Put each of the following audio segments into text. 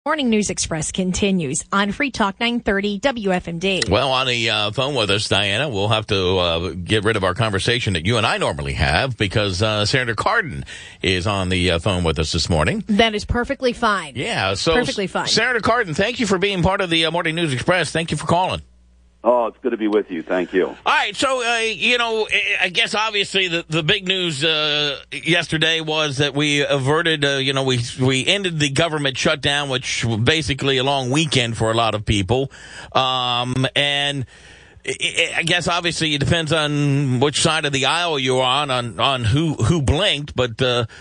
Morning News Express continues on Free Talk 930 WFMD. Well, on the phone with us, Diana, we'll have to get rid of our conversation that you and I normally have because Senator Cardin is on the phone with us this morning. That is perfectly fine. Yeah, so perfectly fine. Senator Cardin, thank you for being part of the Morning News Express. Thank you for calling. Oh, it's good to be with you. Thank you. All right, so, I guess obviously the big news yesterday was that we averted, we ended the government shutdown, which was basically a long weekend for a lot of people. And I guess obviously it depends on which side of the aisle you're on who blinked, but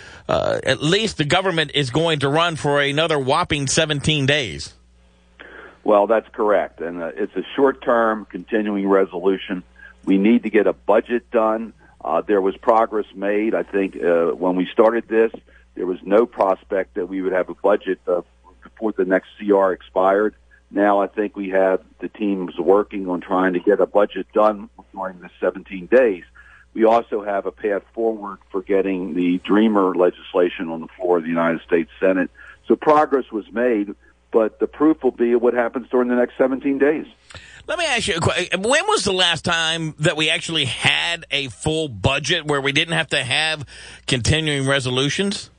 at least the government is going to run for another whopping 17 days. Well, that's correct. And it's a short-term continuing resolution. We need to get a budget done. There was progress made. I think when we started this, there was no prospect that we would have a budget before the next CR expired. Now I think we have the teams working on trying to get a budget done during the 17 days. We also have a path forward for getting the DREAMer legislation on the floor of the United States Senate. So progress was made. But the proof will be what happens during the next 17 days. Let me ask you a question. When was the last time that we actually had a full budget where we didn't have to have continuing resolutions?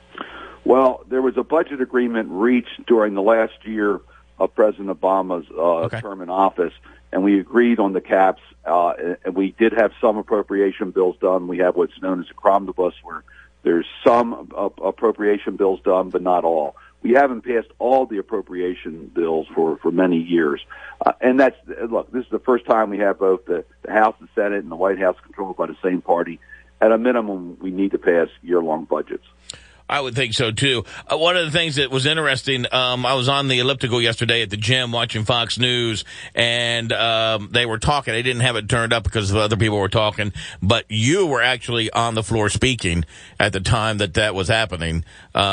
Well, there was a budget agreement reached during the last year of President Obama's term in office, and we agreed on the caps. And we did have some appropriation bills done. We have what's known as a Cromnibus, where there's some appropriation bills done, but not all. We haven't passed all the appropriation bills for many years. And this is the first time we have both the House, the Senate, and the White House controlled by the same party. At a minimum, we need to pass year-long budgets. I would think so, too. One of the things that was interesting, I was on the elliptical yesterday at the gym watching Fox News, and they were talking. I didn't have it turned up because other people were talking, but you were actually on the floor speaking at the time that was happening.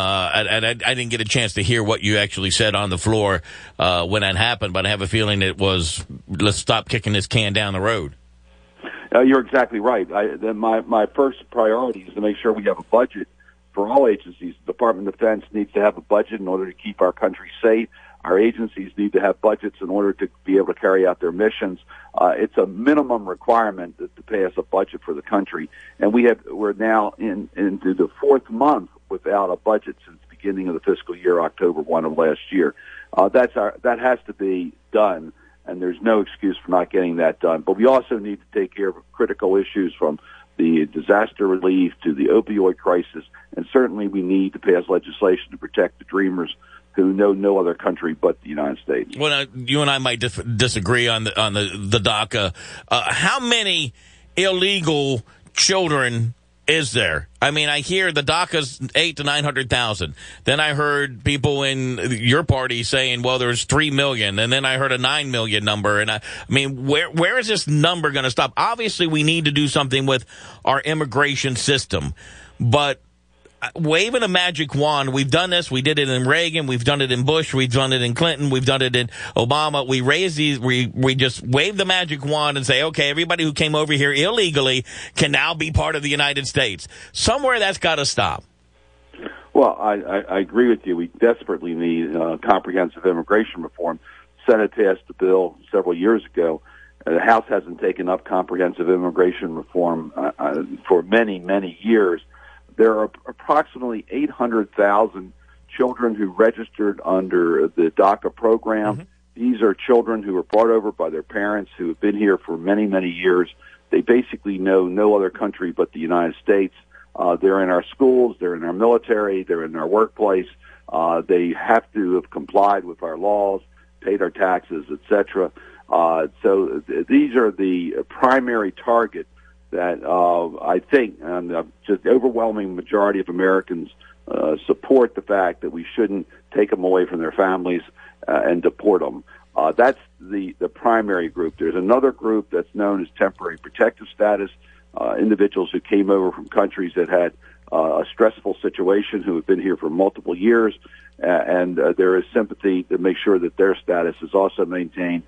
And I didn't get a chance to hear what you actually said on the floor when that happened, but I have a feeling it was, let's stop kicking this can down the road. You're exactly right. My first priority is to make sure we have a budget for all agencies. The Department of Defense needs to have a budget in order to keep our country safe. Our agencies need to have budgets in order to be able to carry out their missions. It's a minimum requirement to pass a budget for the country. And we're now into the fourth month without a budget since the beginning of the fiscal year, October 1 of last year. That has to be done, and there's no excuse for not getting that done. But we also need to take care of critical issues from the disaster relief to the opioid crisis, and certainly we need to pass legislation to protect the dreamers who know no other country but the United States. Well, you and I might disagree on the DACA. How many illegal children is there? I mean, I hear the DACA's 800,000 to 900,000. Then I heard people in your party saying, well, there's 3 million. And then I heard a 9 million number. And I mean, where is this number going to stop? Obviously, we need to do something with our immigration system. But waving a magic wand, we've done this. We did it in Reagan. We've done it in Bush. We've done it in Clinton. We've done it in Obama. We just wave the magic wand and say, okay, everybody who came over here illegally can now be part of the United States. Somewhere that's got to stop. Well, I agree with you. We desperately need comprehensive immigration reform. Senate passed the bill several years ago. The House hasn't taken up comprehensive immigration reform for many, many years. There are approximately 800,000 children who registered under the DACA program. Mm-hmm. These are children who were brought over by their parents who have been here for many, many years. They basically know no other country but the United States. They're in our schools, they're in our military, they're in our workplace. They have to have complied with our laws, paid our taxes, etc. So these are the primary target that I think just the overwhelming majority of Americans support the fact that we shouldn't take them away from their families and deport them. That's the primary group. There's another group that's known as temporary protective status, individuals who came over from countries that had a stressful situation, who have been here for multiple years, and there is sympathy to make sure that their status is also maintained.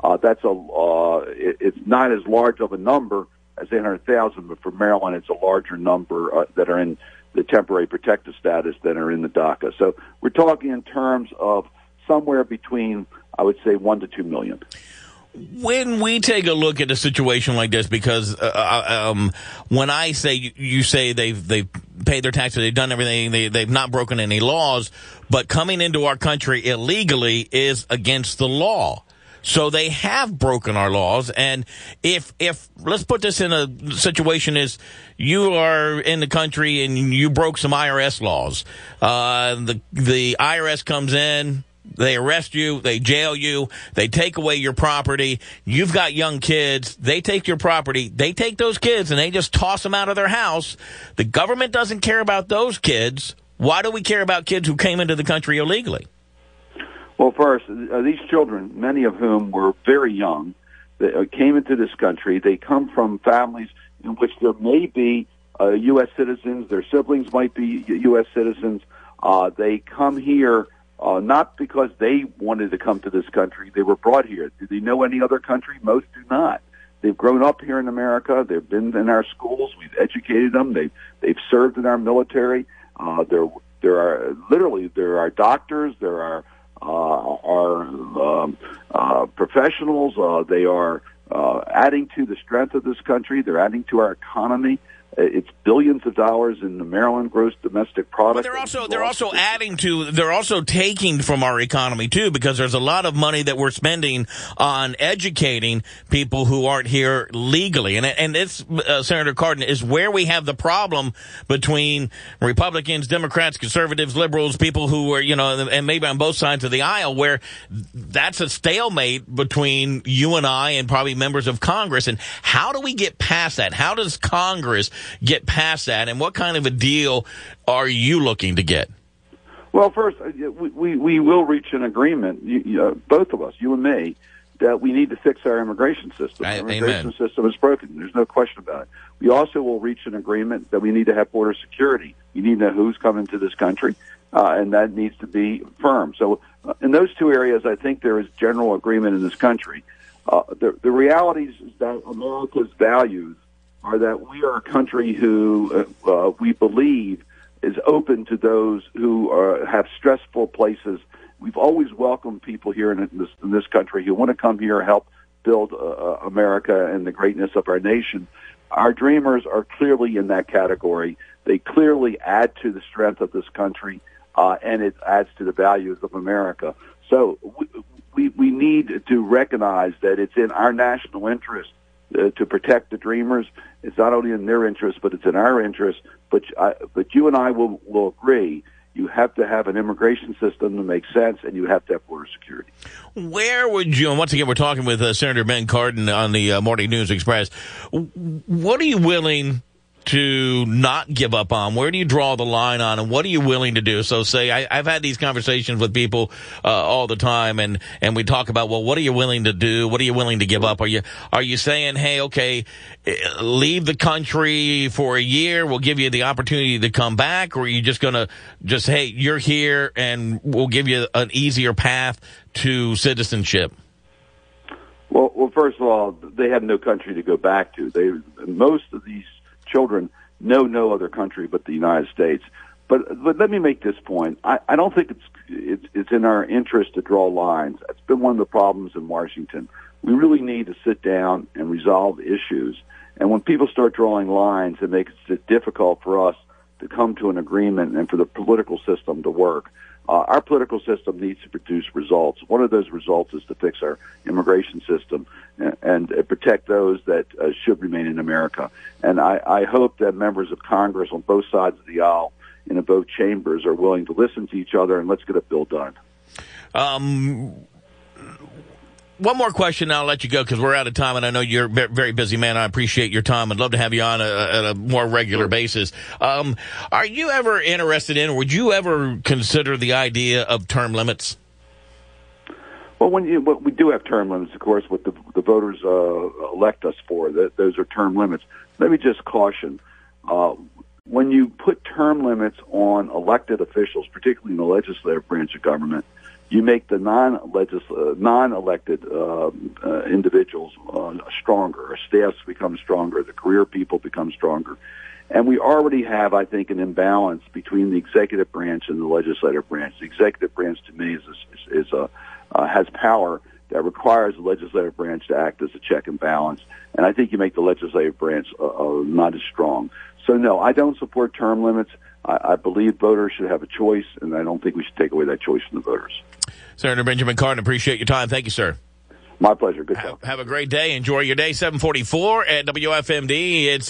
It's not as large of a number as 800,000, but for Maryland, it's a larger number that are in the temporary protective status that are in the DACA. So we're talking in terms of somewhere between, I would say, 1 to 2 million. When we take a look at a situation like this, because when I say you say they've paid their taxes, they've done everything, they've not broken any laws, but coming into our country illegally is against the law. So they have broken our laws. And if let's put this in a situation is you are in the country and you broke some IRS laws. The IRS comes in, they arrest you, they jail you, they take away your property. You've got young kids. They take your property. They take those kids and they just toss them out of their house. The government doesn't care about those kids. Why do we care about kids who came into the country illegally? Well, first, these children, many of whom were very young, that came into this country. They come from families in which there may be U.S. citizens. Their siblings might be U.S. citizens. They come here not because they wanted to come to this country. They were brought here. Do they know any other country? Most do not. They've grown up here in America. They've been in our schools. We've educated them. They've served in our military. There are doctors. There are professionals. They are adding to the strength of this country. They're adding to our economy. It's billions of dollars in the Maryland gross domestic product. But they're also taking from our economy too, because there's a lot of money that we're spending on educating people who aren't here legally. And it's, Senator Cardin, is where we have the problem between Republicans, Democrats, conservatives, liberals, people who are, and maybe on both sides of the aisle, where that's a stalemate between you and I and probably members of Congress. And how do we get past that? How does Congress get past that, and what kind of a deal are you looking to get? Well, first, we will reach an agreement, both of us, you and me, that we need to fix our immigration system. Our immigration system is broken. There's no question about it. We also will reach an agreement that we need to have border security. We need to know who's coming to this country, and that needs to be firm. So in those two areas, I think there is general agreement in this country. The realities is that America's values are that we are a country who we believe is open to those who have stressful places. We've always welcomed people here in this country who want to come here and help build America and the greatness of our nation. Our dreamers are clearly in that category. They clearly add to the strength of this country, and it adds to the values of America. So we need to recognize that it's in our national interest to protect the dreamers. It's not only in their interest, but it's in our interest. But you and I will agree, you have to have an immigration system that makes sense, and you have to have border security. Where would you, and once again, we're talking with Senator Ben Cardin on the Morning News Express, what are you willing to not give up on? Where do you draw the line on, and what are you willing to do? So say, I've had these conversations with people all the time, and we talk about, well, what are you willing to do? What are you willing to give up? Are you saying, hey, okay, leave the country for a year, we'll give you the opportunity to come back, or are you just going to hey, you're here, and we'll give you an easier path to citizenship? Well, first of all, they have no country to go back to. Most of these children know no other country but the United States. But let me make this point. I don't think it's in our interest to draw lines. It's been one of the problems in Washington. We really need to sit down and resolve issues. And when people start drawing lines, it makes it difficult for us to come to an agreement and for the political system to work. Our political system needs to produce results. One of those results is to fix our immigration system and protect those that should remain in America. And I hope that members of Congress on both sides of the aisle in both chambers are willing to listen to each other, and let's get a bill done. One more question, and I'll let you go because we're out of time, and I know you're a very busy man. I appreciate your time. I'd love to have you on at a more regular basis. Are you ever interested in, or would you ever consider the idea of term limits? Well, we do have term limits, of course, what the voters elect us for. Those are term limits. Let me just caution. When you put term limits on elected officials, particularly in the legislative branch of government, you make the non-elected individuals stronger. Our staffs become stronger. The career people become stronger. And we already have, I think, an imbalance between the executive branch and the legislative branch. The executive branch, to me, has power that requires the legislative branch to act as a check and balance. And I think you make the legislative branch not as strong. So, no, I don't support term limits. I believe voters should have a choice, and I don't think we should take away that choice from the voters. Senator Benjamin Cardin, appreciate your time. Thank you, sir. My pleasure. Good talk. Have a great day. Enjoy your day. 744 at WFMD. It's